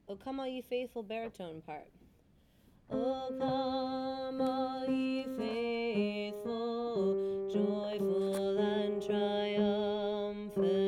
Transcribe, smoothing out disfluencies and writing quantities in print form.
O come all ye faithful baritone part. O come all ye faithful, joyful and triumphant.